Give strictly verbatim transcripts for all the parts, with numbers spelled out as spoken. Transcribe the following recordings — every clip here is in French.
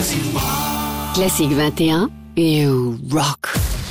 Classique vingt et un et rock.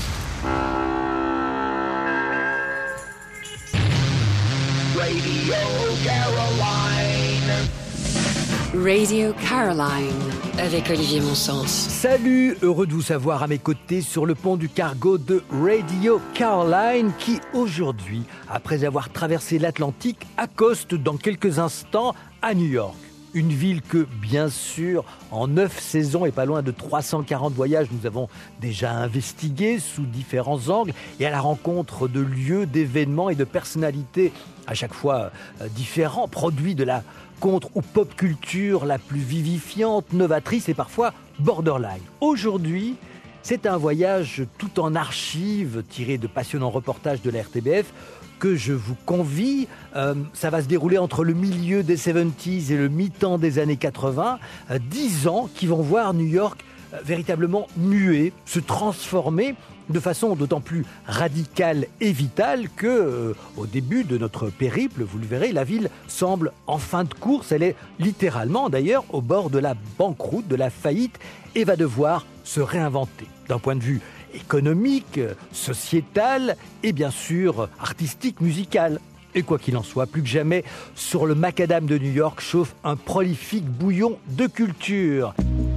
Radio Caroline. Radio Caroline avec Olivier Monsens. Salut, heureux de vous savoir à mes côtés sur le pont du cargo de Radio Caroline qui aujourd'hui, après avoir traversé l'Atlantique, accoste dans quelques instants à New York. Une ville que, bien sûr, en neuf saisons et pas loin de trois cent quarante voyages, nous avons déjà investigué sous différents angles et à la rencontre de lieux, d'événements et de personnalités à chaque fois euh, différents, produits de la contre ou pop culture la plus vivifiante, novatrice et parfois borderline. Aujourd'hui, c'est un voyage tout en archives tiré de passionnants reportages de la R T B F que je vous convie. Euh, ça va se dérouler entre le milieu des soixante-dix et le mi-temps des années quatre-vingts. Euh, dix ans qui vont voir New York euh, véritablement muer, se transformer de façon d'autant plus radicale et vitale que, euh, au début de notre périple, vous le verrez, la ville semble en fin de course. Elle est littéralement, d'ailleurs, au bord de la banqueroute, de la faillite, et va devoir se réinventer d'un point de vue économique, sociétal et bien sûr artistique, musical. Et quoi qu'il en soit, plus que jamais, sur le macadam de New York chauffe un prolifique bouillon de culture.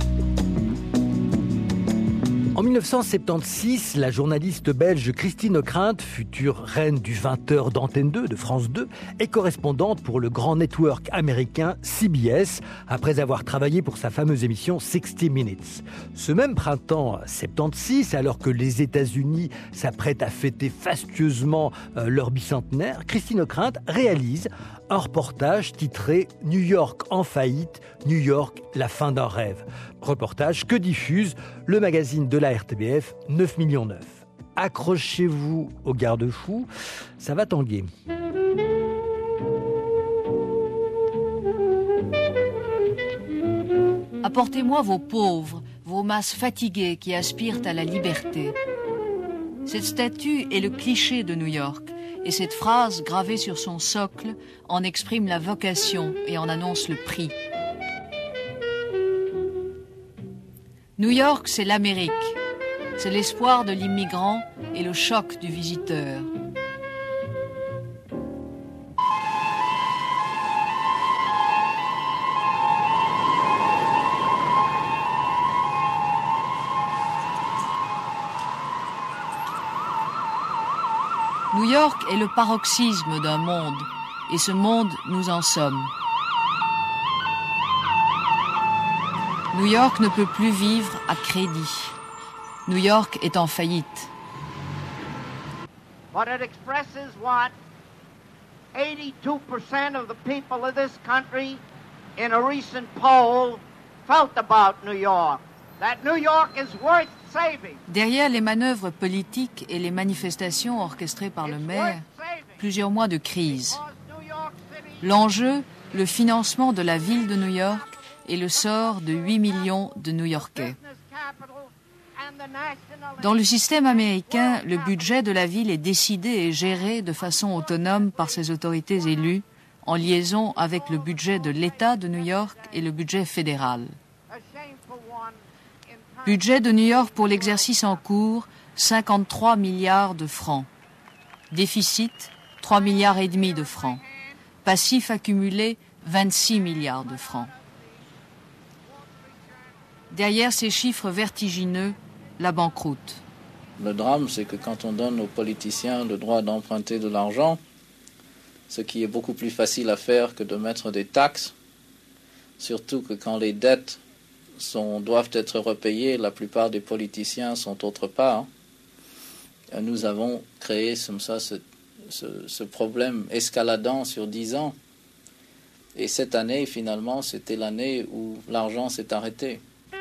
En dix-neuf cent soixante-seize, la journaliste belge Christine Ockrent, future reine du vingt heures d'Antenne deux de France deux, est correspondante pour le grand network américain C B S, après avoir travaillé pour sa fameuse émission sixty minutes. Ce même printemps soixante-seize, alors que les États-Unis s'apprêtent à fêter fastueusement euh, leur bicentenaire, Christine Ockrent réalise un reportage titré « New York en faillite, New York, la fin d'un rêve ». Reportage que diffuse le magazine de la R T B F neuf millions neuf. Accrochez-vous aux garde-fous, ça va tanguer. Apportez-moi vos pauvres, vos masses fatiguées qui aspirent à la liberté. Cette statue est le cliché de New York. Et cette phrase, gravée sur son socle, en exprime la vocation et en annonce le prix. New York, c'est l'Amérique. C'est l'espoir de l'immigrant et le choc du visiteur. New York est le paroxysme d'un monde, et ce monde, nous en sommes. New York ne peut plus vivre à crédit. New York est en faillite. But it expresses what eighty-two percent of the people of this country in a recent poll felt about New York. That New York is worth saving. Derrière les manœuvres politiques et les manifestations orchestrées par le maire, plusieurs mois de crise. L'enjeu, le financement de la ville de New York et le sort de huit millions de New-Yorkais. Dans le système américain, le budget de la ville est décidé et géré de façon autonome par ses autorités élues, en liaison avec le budget de l'État de New York et le budget fédéral. Budget de New York pour l'exercice en cours, cinquante-trois milliards de francs. Déficit, trois milliards et demi de francs. Passif accumulé, vingt-six milliards de francs. Derrière ces chiffres vertigineux, la banqueroute. Le drame, c'est que quand on donne aux politiciens le droit d'emprunter de l'argent, ce qui est beaucoup plus facile à faire que de mettre des taxes, surtout que quand les dettes sont, doivent être repayées, la plupart des politiciens sont autre part. Nous avons créé comme ça ce, ce, ce problème escaladant sur dix ans. Et cette année, finalement, c'était l'année où l'argent s'est arrêté.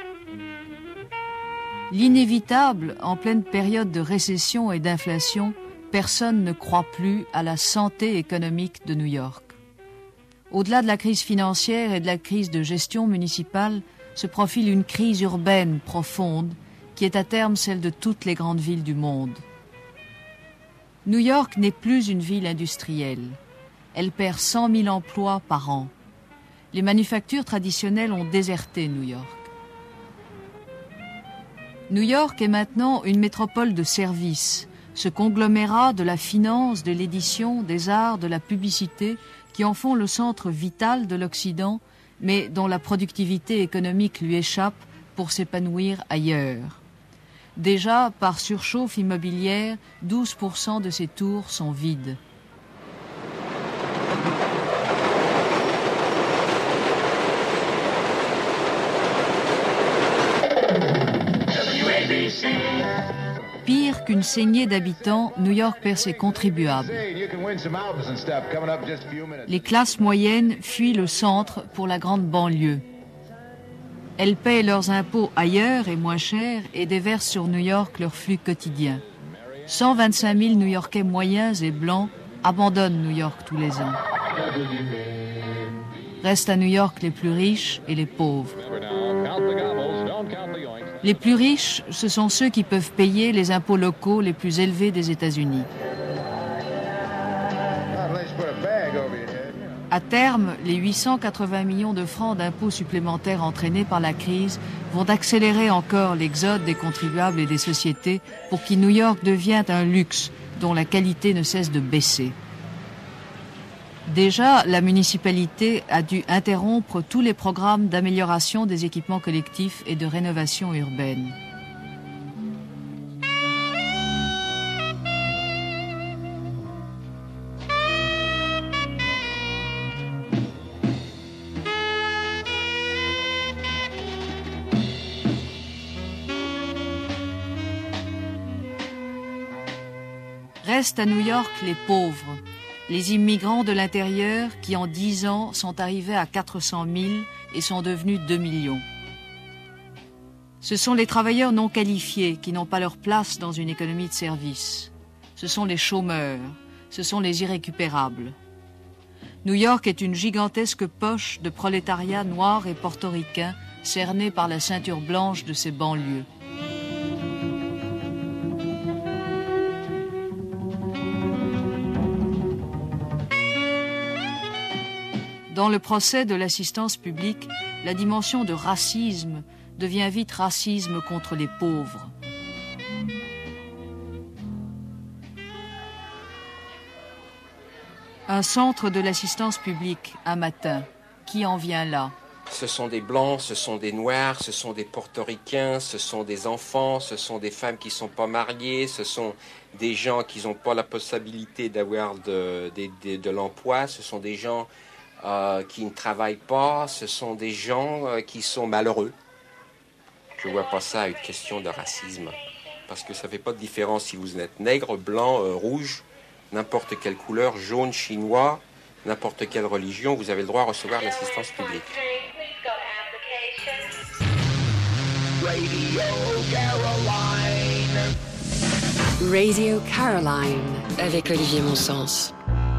L'inévitable, en pleine période de récession et d'inflation, personne ne croit plus à la santé économique de New York. Au-delà de la crise financière et de la crise de gestion municipale, se profile une crise urbaine profonde qui est à terme celle de toutes les grandes villes du monde. New York n'est plus une ville industrielle. Elle perd cent mille emplois par an. Les manufactures traditionnelles ont déserté New York. New York est maintenant une métropole de services, ce conglomérat de la finance, de l'édition, des arts, de la publicité, qui en font le centre vital de l'Occident, mais dont la productivité économique lui échappe pour s'épanouir ailleurs. Déjà, par surchauffe immobilière, douze pour cent de ces tours sont vides. Pire qu'une saignée d'habitants, New York perd ses contribuables. Les classes moyennes fuient le centre pour la grande banlieue. Elles paient leurs impôts ailleurs et moins cher et déversent sur New York leur flux quotidien. cent vingt-cinq mille New-Yorkais moyens et blancs abandonnent New York tous les ans. Restent à New York les plus riches et les pauvres. Les plus riches, ce sont ceux qui peuvent payer les impôts locaux les plus élevés des États-Unis. À terme, les huit cent quatre-vingts millions de francs d'impôts supplémentaires entraînés par la crise vont accélérer encore l'exode des contribuables et des sociétés pour qui New York devient un luxe dont la qualité ne cesse de baisser. Déjà, la municipalité a dû interrompre tous les programmes d'amélioration des équipements collectifs et de rénovation urbaine. Restent à New York les pauvres, les immigrants de l'intérieur qui en dix ans sont arrivés à quatre cent mille et sont devenus deux millions. Ce sont les travailleurs non qualifiés qui n'ont pas leur place dans une économie de service. Ce sont les chômeurs, ce sont les irrécupérables. New York est une gigantesque poche de prolétariat noir et portoricain cerné par la ceinture blanche de ses banlieues. Dans le procès de l'assistance publique, la dimension de racisme devient vite racisme contre les pauvres. Un centre de l'assistance publique, un matin, qui en vient là? Ce sont des blancs, ce sont des noirs, ce sont des portoricains, ce sont des enfants, ce sont des femmes qui ne sont pas mariées, ce sont des gens qui n'ont pas la possibilité d'avoir de, de, de, de l'emploi, ce sont des gens Euh, qui ne travaillent pas, ce sont des gens euh, qui sont malheureux. Je ne vois pas ça à une question de racisme, parce que ça ne fait pas de différence si vous êtes nègre, blanc, euh, rouge, n'importe quelle couleur, jaune, chinois, n'importe quelle religion, vous avez le droit à recevoir l'assistance publique. Radio Caroline. Radio Caroline avec Olivier Monsens.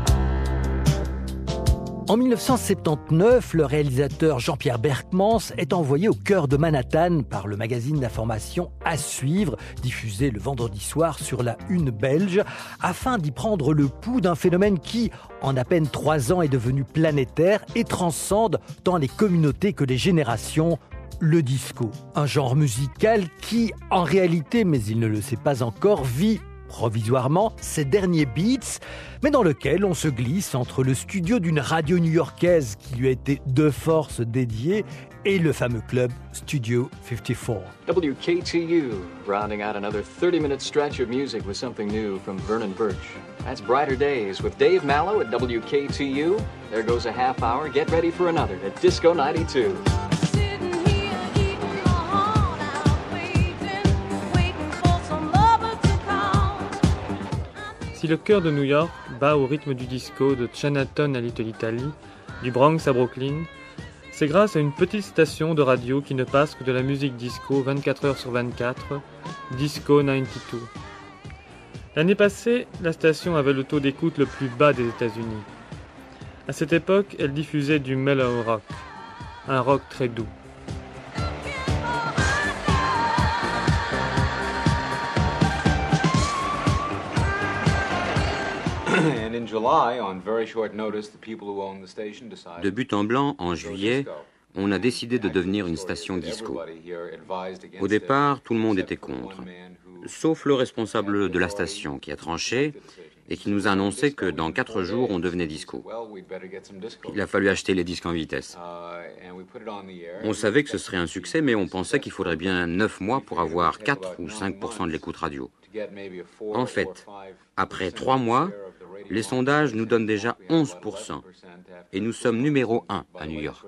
En mille neuf cent soixante-dix-neuf, le réalisateur Jean-Pierre Berkmans est envoyé au cœur de Manhattan par le magazine d'information À Suivre, diffusé le vendredi soir sur la Une belge, afin d'y prendre le pouls d'un phénomène qui, en à peine trois ans, est devenu planétaire et transcende tant les communautés que les générations. Le disco, un genre musical qui, en réalité, mais il ne le sait pas encore, vit provisoirement ses derniers beats, mais dans lequel on se glisse entre le studio d'une radio new-yorkaise qui lui a été de force dédiée et le fameux club Studio cinquante-quatre. W K T U, rounding out another thirty-minute stretch of music with something new from Vernon Birch. That's Brighter Days with Dave Mallow at W K T U. There goes a half hour. Get ready for another at Disco ninety-two. Si le cœur de New York bat au rythme du disco de Chinatown à Little Italy, du Bronx à Brooklyn, c'est grâce à une petite station de radio qui ne passe que de la musique disco vingt-quatre heures sur vingt-quatre, Disco quatre-vingt-douze. L'année passée, la station avait le taux d'écoute le plus bas des États-Unis. À cette époque, elle diffusait du mellow rock, un rock très doux. De but en blanc, en juillet, on a décidé de devenir une station disco. Au départ, tout le monde était contre, sauf le responsable de la station qui a tranché et qui nous a annoncé que dans quatre jours, on devenait disco. Il a fallu acheter les disques en vitesse. On savait que ce serait un succès, mais on pensait qu'il faudrait bien neuf mois pour avoir quatre ou cinq pour cent de l'écoute radio. En fait, après trois mois, les sondages nous donnent déjà onze pour cent et nous sommes numéro un à New York.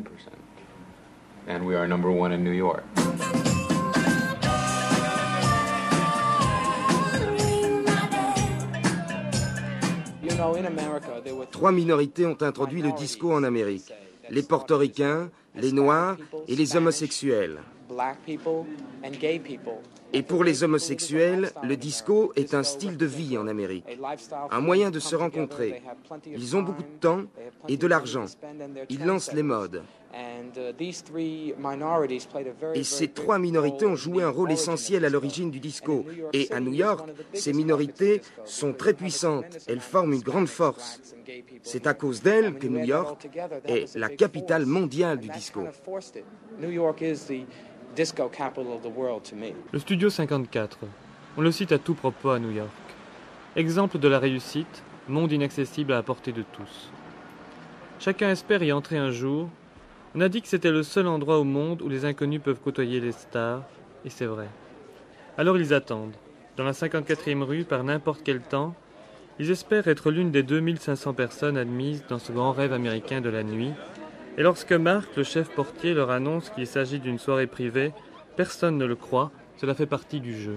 Trois minorités ont introduit le disco en Amérique. Les portoricains, les noirs et les homosexuels. Et pour les homosexuels, le disco est un style de vie en Amérique, un moyen de se rencontrer. Ils ont beaucoup de temps et de l'argent. Ils lancent les modes. Et ces trois minorités ont joué un rôle essentiel à l'origine du disco. Et à New York, ces minorités sont très puissantes. Elles forment une grande force. C'est à cause d'elles que New York est la capitale mondiale du disco. Le Studio cinquante-quatre, on le cite à tout propos à New York. Exemple de la réussite, monde inaccessible à la portée de tous. Chacun espère y entrer un jour. On a dit que c'était le seul endroit au monde où les inconnus peuvent côtoyer les stars, et c'est vrai. Alors ils attendent. Dans la cinquante-quatrième rue, par n'importe quel temps, ils espèrent être l'une des deux mille cinq cents personnes admises dans ce grand rêve américain de la nuit. Et lorsque Marc, le chef portier, leur annonce qu'il s'agit d'une soirée privée, personne ne le croit, cela fait partie du jeu.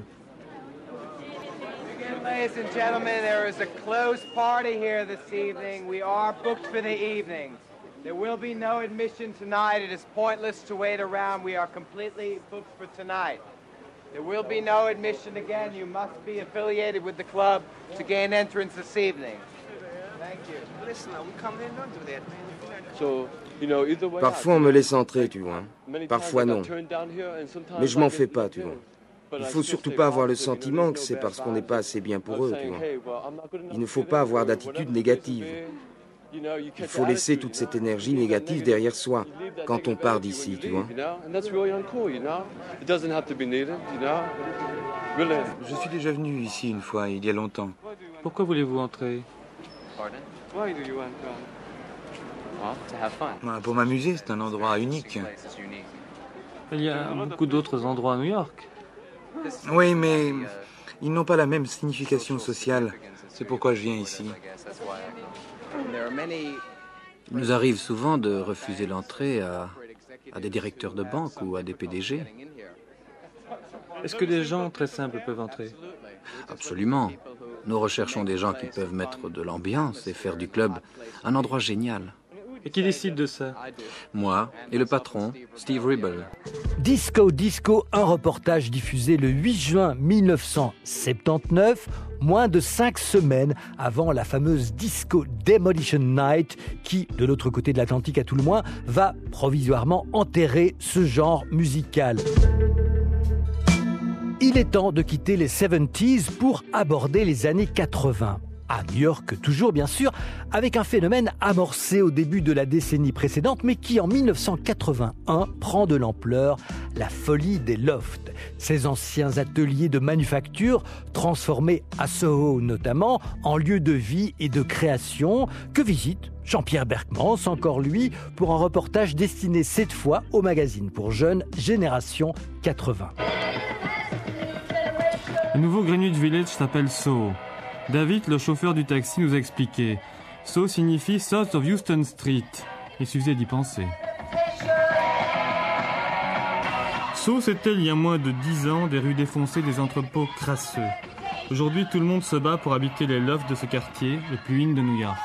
Ladies and gentlemen, there is a closed party here this evening. We are booked for the evening. There will be no admission tonight. It is pointless to wait around. We are completely booked for tonight. There will be no admission again. You must be affiliated with the club to gain entrance this evening. Thank you. Listen, we come in, don't do that, man. So, parfois on me laisse entrer, tu vois. Parfois non. Mais je m'en fais pas, tu vois. Il faut surtout pas avoir le sentiment que c'est parce qu'on n'est pas assez bien pour eux, tu vois. Il ne faut pas avoir d'attitude négative. Il faut laisser toute cette énergie négative derrière soi quand on part d'ici, tu vois. Je suis déjà venu ici une fois, il y a longtemps. Pourquoi voulez-vous entrer? Pour m'amuser, c'est un endroit unique. Il y a beaucoup d'autres endroits à New York. Oui, mais ils n'ont pas la même signification sociale. C'est pourquoi je viens ici. Il nous arrive souvent de refuser l'entrée à, à des directeurs de banque ou à des P D G. Est-ce que des gens très simples peuvent entrer? Absolument. Nous recherchons des gens qui peuvent mettre de l'ambiance et faire du club un endroit génial. Et qui décide de ça? Moi et le patron, Steve Ribble. Disco Disco, un reportage diffusé le huit juin mille neuf cent soixante-dix-neuf, moins de cinq semaines avant la fameuse Disco Demolition Night qui, de l'autre côté de l'Atlantique à tout le moins, va provisoirement enterrer ce genre musical. Il est temps de quitter les soixante-dix pour aborder les années quatre-vingts. À New York, toujours bien sûr, avec un phénomène amorcé au début de la décennie précédente, mais qui en mille neuf cent quatre-vingt-un prend de l'ampleur, la folie des lofts. Ces anciens ateliers de manufacture, transformés à Soho notamment, en lieu de vie et de création, que visite Jean-Pierre Berkmans, encore lui, pour un reportage destiné cette fois au magazine pour jeunes Génération quatre-vingts. Le nouveau Greenwich Village s'appelle Soho. David, le chauffeur du taxi, nous a expliqué. Soho signifie South of Houston Street. Il suffisait d'y penser. Soho, c'était il y a moins de dix ans des rues défoncées, des entrepôts crasseux. Aujourd'hui, tout le monde se bat pour habiter les lofts de ce quartier, le plus in de New York.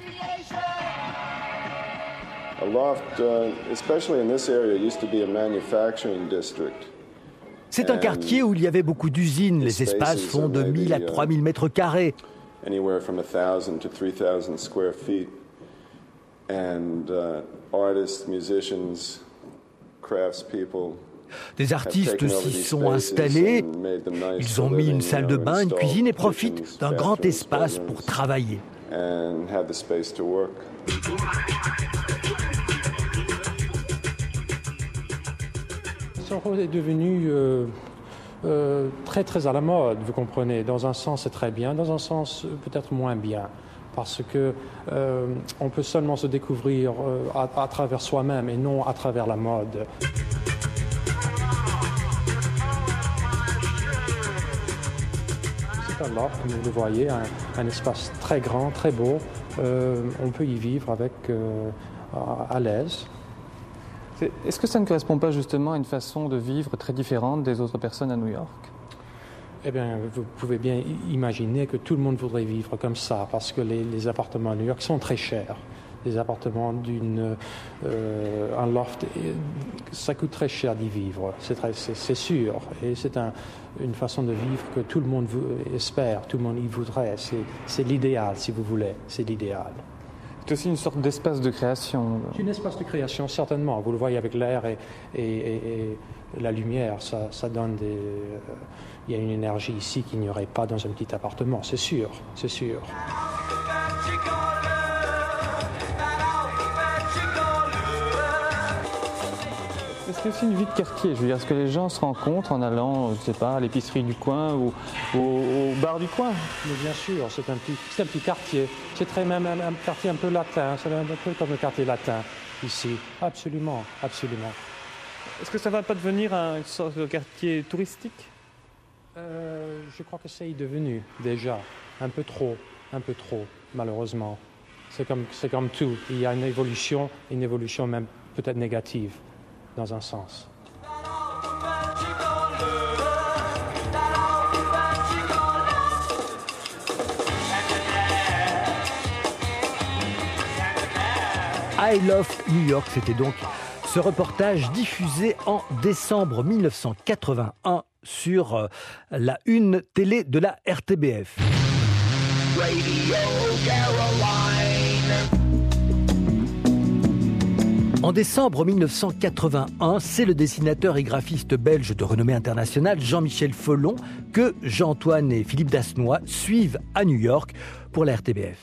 A loft, uh, especially in this area, used to be a manufacturing district. C'est un quartier où il y avait beaucoup d'usines. Les espaces font de mille à trois mille mètres carrés. Anywhere from one thousand to three thousand square feet. And uh, artists, musicians, craftspeople. Des artistes s'y sont installés. Ils ont mis une salle de bain, une cuisine et profitent d'un grand espace pour travailler. Soho est devenu euh, euh, très très à la mode, vous comprenez. Dans un sens, c'est très bien, dans un sens, peut-être moins bien. Parce que euh, on peut seulement se découvrir euh, à, à travers soi-même et non à travers la mode. C'est un loft, comme vous le voyez, un, un espace très grand, très beau. Euh, on peut y vivre avec euh, à, à l'aise. Est-ce que ça ne correspond pas justement à une façon de vivre très différente des autres personnes à New York ? Eh bien, vous pouvez bien imaginer que tout le monde voudrait vivre comme ça, parce que les, les appartements à New York sont très chers. Les appartements d'une euh, un loft, ça coûte très cher d'y vivre, c'est, très, c'est, c'est sûr. Et c'est un, une façon de vivre que tout le monde espère, tout le monde y voudrait. C'est, c'est l'idéal, si vous voulez, c'est l'idéal. C'est aussi une sorte d'espace de création. C'est un espace de création, certainement. Vous le voyez avec l'air et, et, et, et la lumière, ça, ça donne des... Euh, il y a une énergie ici qu'il n'y aurait pas dans un petit appartement, c'est sûr, c'est sûr. Est-ce qu'il y a aussi une vie de quartier ? Je veux dire, est-ce que les gens se rencontrent en allant, je ne sais pas, à l'épicerie du coin ou au, au bar du coin ? Mais bien sûr, c'est un petit, c'est un petit quartier. C'est très même un, un quartier un peu latin, c'est un peu comme le quartier latin ici. Absolument, absolument. Est-ce que ça ne va pas devenir une sorte de quartier touristique ? Euh, je crois que c'est devenu déjà un peu trop, un peu trop, malheureusement. C'est comme, c'est comme tout. Il y a une évolution, une évolution même peut-être négative, dans un sens. I Love New York, c'était donc ce reportage diffusé en décembre mille neuf cent quatre-vingt-un sur la une télé de la R T B F. Radio Caroline. En décembre mille neuf cent quatre-vingt-un, c'est le dessinateur et graphiste belge de renommée internationale Jean-Michel Folon que Jean-Antoine et Philippe Dasnois suivent à New York pour la R T B F.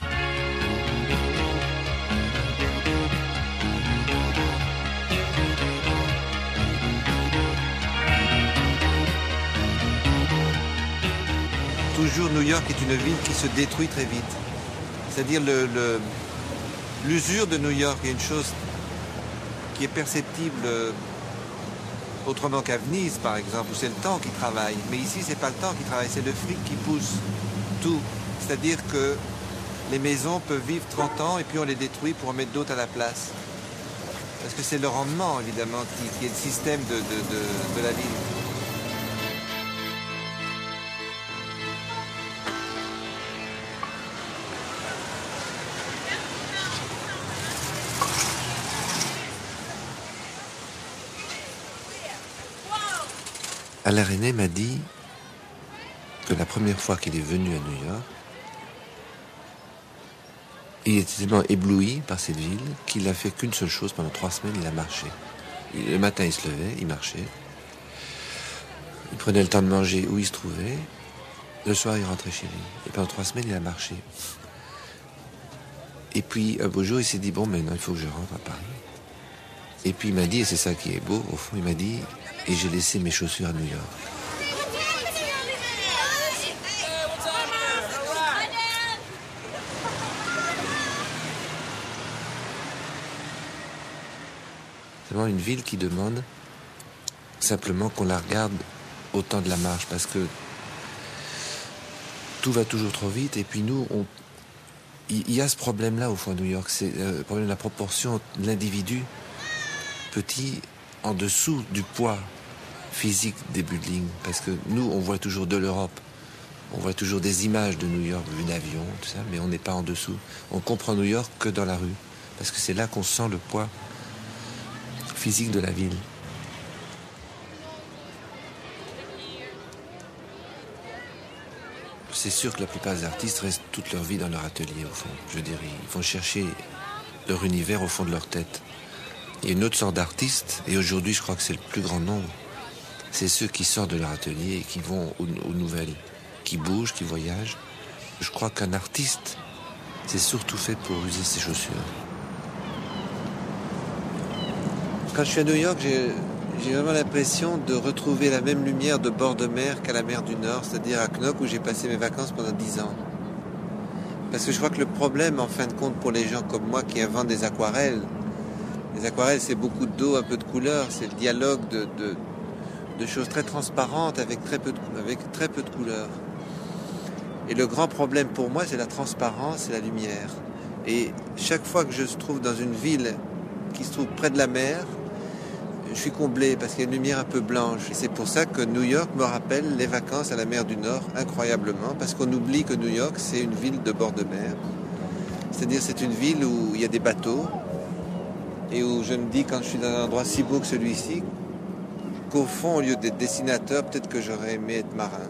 Toujours, New York est une ville qui se détruit très vite. C'est-à-dire le, le, l'usure de New York est une chose qui est perceptible autrement qu'à Venise, par exemple, où c'est le temps qui travaille. Mais ici, c'est pas le temps qui travaille, c'est le fric qui pousse tout. C'est-à-dire que les maisons peuvent vivre trente ans et puis on les détruit pour en mettre d'autres à la place. Parce que c'est le rendement, évidemment, qui, qui est le système de, de, de, de la ville. Alain Resnais m'a dit que la première fois qu'il est venu à New York, il était tellement ébloui par cette ville qu'il n'a fait qu'une seule chose pendant trois semaines, il a marché. Le matin, il se levait, il marchait. Il prenait le temps de manger où il se trouvait. Le soir, il rentrait chez lui. Et pendant trois semaines, il a marché. Et puis, un beau jour, il s'est dit, bon, maintenant, il faut que je rentre à Paris. Et puis, il m'a dit, et c'est ça qui est beau, au fond, il m'a dit, et j'ai laissé mes chaussures à New York. C'est vraiment une ville qui demande simplement qu'on la regarde au temps de la marche, parce que tout va toujours trop vite, et puis nous, on... il y a ce problème-là au fond à New York, c'est le problème de la proportion de l'individu petit en dessous du poids physique des buildings, parce que nous, on voit toujours de l'Europe, on voit toujours des images de New York vues d'avion, tout ça, mais on n'est pas en dessous. On comprend New York que dans la rue, parce que c'est là qu'on sent le poids physique de la ville. C'est sûr que la plupart des artistes restent toute leur vie dans leur atelier, au fond. Je dirais, ils vont chercher leur univers au fond de leur tête. Il y a une autre sorte d'artistes, et aujourd'hui, je crois que c'est le plus grand nombre. C'est ceux qui sortent de leur atelier et qui vont aux, aux nouvelles, qui bougent, qui voyagent. Je crois qu'un artiste, c'est surtout fait pour user ses chaussures. Quand je suis à New York, j'ai, j'ai vraiment l'impression de retrouver la même lumière de bord de mer qu'à la mer du Nord, c'est-à-dire à Knock où j'ai passé mes vacances pendant dix ans. Parce que je crois que le problème, en fin de compte, pour les gens comme moi qui inventent des aquarelles, les aquarelles, c'est beaucoup d'eau, un peu de couleur, c'est le dialogue de, de, de choses très transparentes avec très peu de, avec très peu de couleurs. Et le grand problème pour moi, c'est la transparence et la lumière. Et chaque fois que je se trouve dans une ville qui se trouve près de la mer, je suis comblé parce qu'il y a une lumière un peu blanche. Et c'est pour ça que New York me rappelle les vacances à la mer du Nord, incroyablement, parce qu'on oublie que New York, c'est une ville de bord de mer. C'est-à-dire c'est une ville où il y a des bateaux et où je me dis, quand je suis dans un endroit si beau que celui-ci, qu'au fond, au lieu d'être dessinateur, peut-être que j'aurais aimé être marin.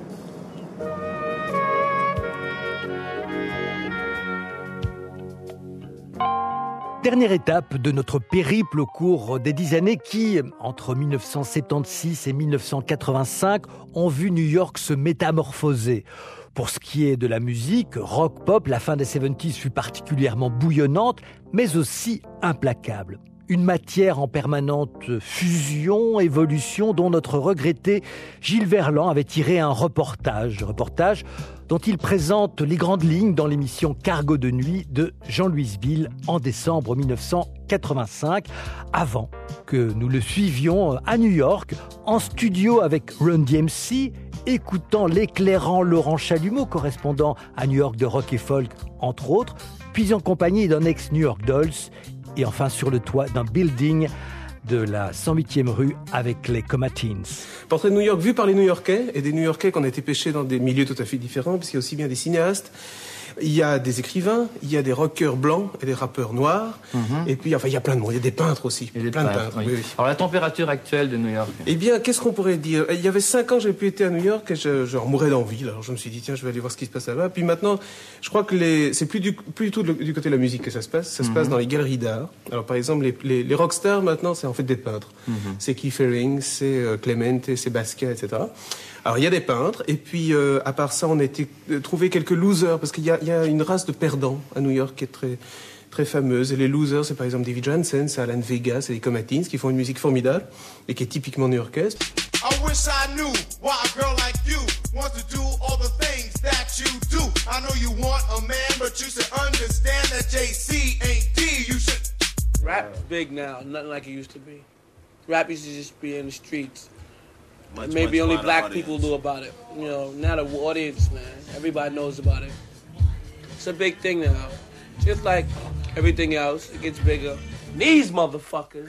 Dernière étape de notre périple au cours des dix années qui, entre mille neuf cent soixante-seize et mille neuf cent quatre-vingt-cinq, ont vu New York se métamorphoser. Pour ce qui est de la musique, rock pop, la fin des soixante-dix fut particulièrement bouillonnante, mais aussi implacable. Une matière en permanente fusion, évolution, dont notre regretté Gilles Verland avait tiré un reportage. Reportage dont il présente les grandes lignes dans l'émission Cargo de nuit de Jean-Louis Bill en décembre mille neuf cent quatre-vingt-cinq, avant que nous le suivions à New York, en studio avec Run D M C, écoutant l'éclairant Laurent Chalumeau, correspondant à New York de rock et folk, entre autres, puis en compagnie d'un ex-New York Dolls, et enfin sur le toit d'un building de la cent huitième rue avec les Comatines. Portrait de New York vu par les New-Yorkais, et des New-Yorkais qui ont été pêchés dans des milieux tout à fait différents, puisqu'il y a aussi bien des cinéastes, il y a des écrivains, il y a des rockers blancs et des rappeurs noirs, mm-hmm. et puis enfin il y a plein de monde, il y a des peintres aussi. Il y a plein peintres, de peintres. Oui. Oui, oui. Alors la température actuelle de New York. Eh bien, qu'est-ce qu'on pourrait dire? Il y avait cinq ans, j'avais pu être à New York et je, je mourais d'envie. Alors je me suis dit tiens, je vais aller voir ce qui se passe là-bas. Puis maintenant, je crois que les, c'est plus du, plus du tout du côté de la musique que ça se passe. Ça se mm-hmm. passe dans les galeries d'art. Alors par exemple, les, les, les rockstars maintenant, c'est en fait des peintres. Mm-hmm. C'est Keith Haring, c'est euh, Clemente, c'est Basquiat, et cetera. Alors il y a des peintres, et puis euh, à part ça, on a été euh, trouver quelques losers, parce qu'il y a, il y a une race de perdants à New York qui est très, très fameuse. Et les losers, c'est par exemple David Janssen, c'est Alan Vega, c'est les Comatines, qui font une musique formidable, et qui est typiquement new-yorkaise. I wish I knew why a girl like you wants to do all the things that you do. I know you want a man, but you should understand that J C ain't D. You should... Rap's big now, nothing like it used to be. Rap used to just be in the streets. Much, Maybe much only black audience. people knew about it. You know, now the audience, man, everybody knows about it. It's a big thing now. Just like everything else, it gets bigger. These motherfuckers.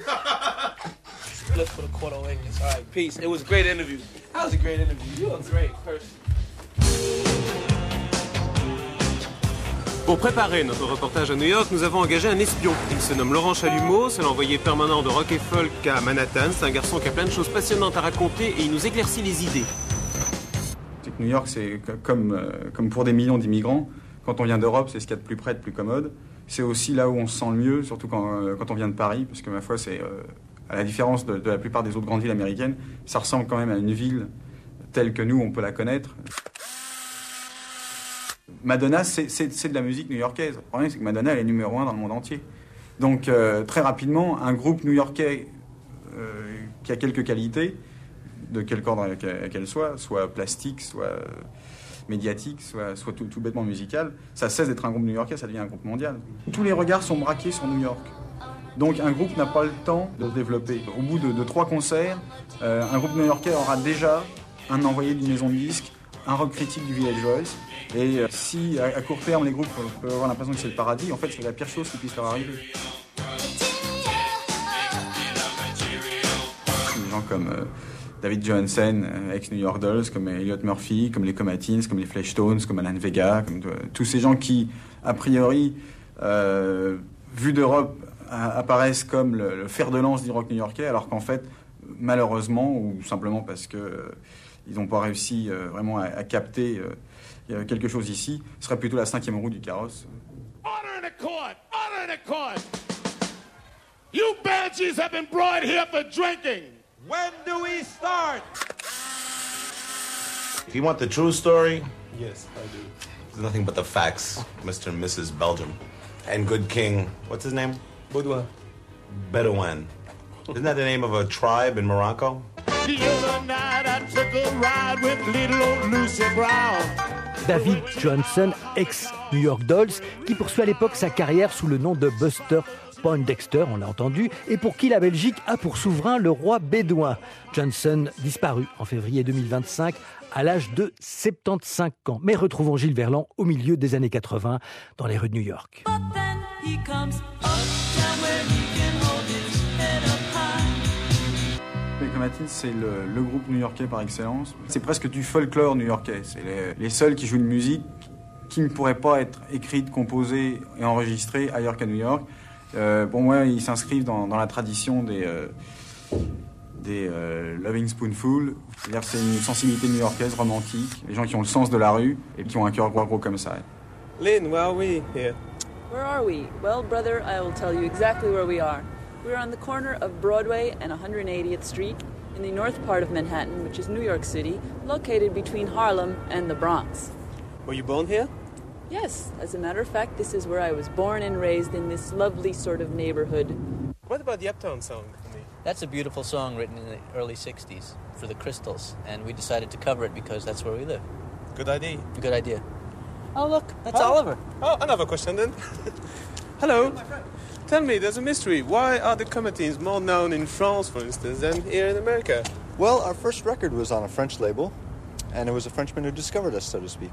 Split for the quarter English. All right, peace. It was a great interview. That was a great interview. You're a great person. Pour préparer notre reportage à New York, nous avons engagé un espion. Il se nomme Laurent Chalumeau, c'est l'envoyé permanent de rock et folk à Manhattan. C'est un garçon qui a plein de choses passionnantes à raconter et il nous éclaircit les idées. C'est que New York, c'est comme, euh, comme pour des millions d'immigrants. Quand on vient d'Europe, c'est ce qu'il y a de plus près, de plus commode. C'est aussi là où on se sent le mieux, surtout quand, euh, quand on vient de Paris, parce que ma foi, c'est, euh, à la différence de, de la plupart des autres grandes villes américaines, ça ressemble quand même à une ville telle que nous, on peut la connaître. Madonna, c'est, c'est, c'est de la musique new-yorkaise. Le problème, c'est que Madonna, elle est numéro un dans le monde entier. Donc, euh, très rapidement, un groupe new-yorkais euh, qui a quelques qualités, de quelque ordre qu'elle soit, soit plastique, soit euh, médiatique, soit, soit tout, tout bêtement musical, ça cesse d'être un groupe new-yorkais, ça devient un groupe mondial. Tous les regards sont braqués sur New York. Donc, un groupe n'a pas le temps de se développer. Au bout de, de trois concerts, euh, un groupe new-yorkais aura déjà un envoyé d'une maison de disques, un rock critique du Village Voice. Et euh, si à, à court terme les groupes peuvent avoir l'impression que c'est le paradis, en fait c'est la pire chose qui puisse leur arriver. Des gens comme euh, David Johansen, euh, ex-New York Dolls, comme Elliot Murphy, comme les Comatines, comme les Fleshtones, comme Alan Vega, comme euh, tous ces gens qui, a priori, euh, vus d'Europe, a, apparaissent comme le, le fer de lance du rock new-yorkais, alors qu'en fait, malheureusement, ou simplement parce que euh, ils n'ont pas réussi euh, vraiment à, à capter euh, quelque chose ici, ce serait plutôt la cinquième roue du carrosse. Order in the court! Order in the court! You banshees have been brought here for drinking! When do we start? If you want the true story, yes, I do. It's nothing but the facts, Mister and Missus Belgium. And good King, what's his name? Baudouin. Bedouin. Isn't that the name of a tribe in Morocco? David Johnson, ex-New York Dolls, qui poursuit à l'époque sa carrière sous le nom de Buster Poindexter, on l'a entendu, et pour qui la Belgique a pour souverain le roi bédouin. Johnson disparu en février deux mille vingt-cinq à l'âge de soixante-quinze ans. Mais retrouvons Gilles Verland au milieu des années quatre-vingts dans les rues de New York. Les Comatines, c'est le, le groupe new-yorkais par excellence. C'est presque du folklore new-yorkais. C'est les, les seuls qui jouent une musique qui ne pourrait pas être écrite, composée et enregistrée ailleurs qu'à New York. Euh, pour moi, ils s'inscrivent dans, dans la tradition des, euh, des euh, Loving Spoonful. C'est-à-dire que c'est une sensibilité new-yorkaise, romantique. Les gens qui ont le sens de la rue et qui ont un cœur gros gros comme ça. Lynn, where are we here? Where are we? Well, brother, I will tell you exactly where we are. We're on the corner of Broadway and one hundred eightieth Street in the north part of Manhattan, which is New York City, located between Harlem and the Bronx. Were you born here? Yes, as a matter of fact, this is where I was born and raised in this lovely sort of neighborhood. What about the Uptown song? That's a beautiful song written in the early sixties for the Crystals, and we decided to cover it because that's where we live. Good idea. Good idea. Oh, look, that's oh. Oliver. Oh, another question then. Hello. Tell me, there's a mystery. Why are the Comatines more known in France, for instance, than here in America? Well, our first record was on a French label, and it was a Frenchman who discovered us, so to speak.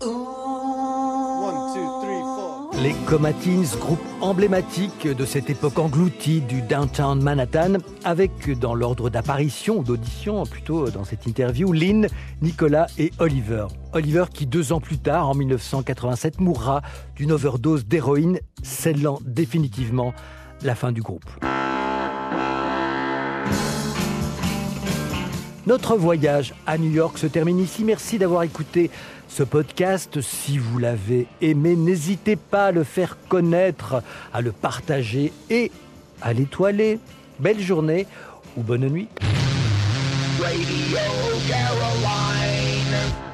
One, two, three, four. Les Comatines, groupe emblématique de cette époque engloutie du downtown Manhattan, avec dans l'ordre d'apparition ou d'audition, plutôt dans cette interview, Lynn, Nicolas et Oliver. Oliver qui, deux ans plus tard, en dix-neuf cent quatre-vingt-sept, mourra d'une overdose d'héroïne, scellant définitivement la fin du groupe. Notre voyage à New York se termine ici. Merci d'avoir écouté ce podcast. Si vous l'avez aimé, n'hésitez pas à le faire connaître, à le partager et à l'étoiler. Belle journée ou bonne nuit. Radio Caroline.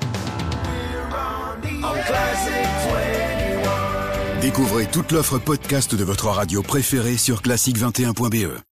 On Classic vingt et un. Découvrez toute l'offre podcast de votre radio préférée sur classique vingt et un point b e.